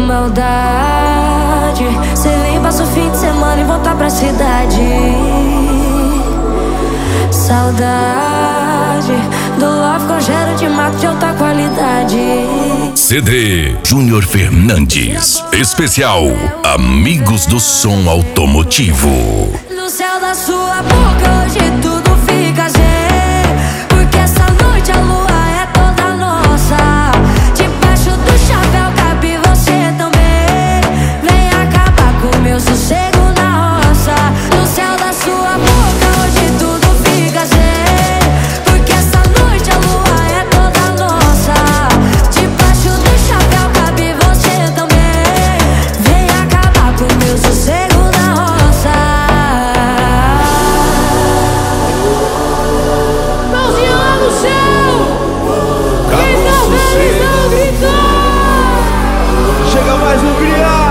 maldade. Cê vem, passa o fim de semana e voltar pra cidade. Saudade do love com cheiro de mato de alta qualidade. CD Júnior Fernandes. Especial Amigos do Som Automotivo. No céu da sua boca hoje tudo fica zen, porque essa noite a lua é toda nossa. Debaixo do chapéu cabe você também. Vem acabar com o meu sossego na roça. No céu da sua boca hoje tudo fica zen, porque essa noite a lua é toda nossa. Debaixo do chapéu cabe você também. Vem acabar com o meu sossego na roça. Mãozinha lá no céu! Quem tá feliz não gritou! Chega mais Hungria!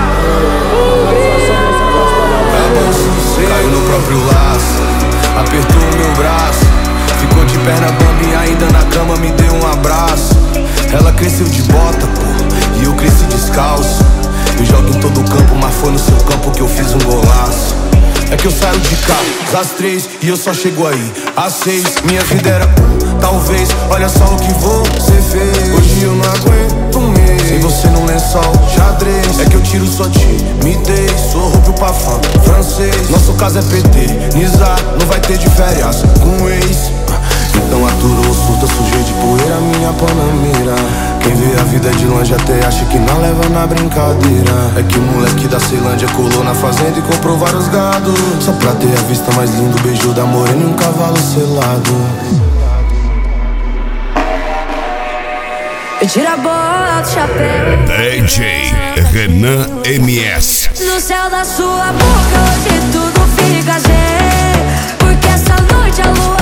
Caiu no próprio laço, apertou o meu braço, ficou de perna bamba e ainda na cama me deu um abraço. Ela cresceu de bota, pô, e eu cresci descalço. Eu jogo em todo campo, mas foi no seu campo que eu fiz um golaço. É que eu saio de cá às 3 e eu só chego aí às 6. Minha vida era talvez, olha só o que você fez. Hoje eu não aguento um mês sem você num lençol xadrez. É que eu tiro sua timidez, sou roupa pra fã francês. Nosso caso é PT, Nizar, não vai ter de férias com o ex. Então aturou, surta, sujei de poeira minha panamera. Quem vê a vida de longe até acha que não leva na brincadeira. É que o moleque da Ceilândia colou na fazenda e comprou vários gado, só pra ter a vista mais linda, o beijo da morena e um cavalo selado. Eu tiro a bola do chapéu. DJ Renan MS. No céu da sua boca hoje tudo fica zen, porque essa noite a lua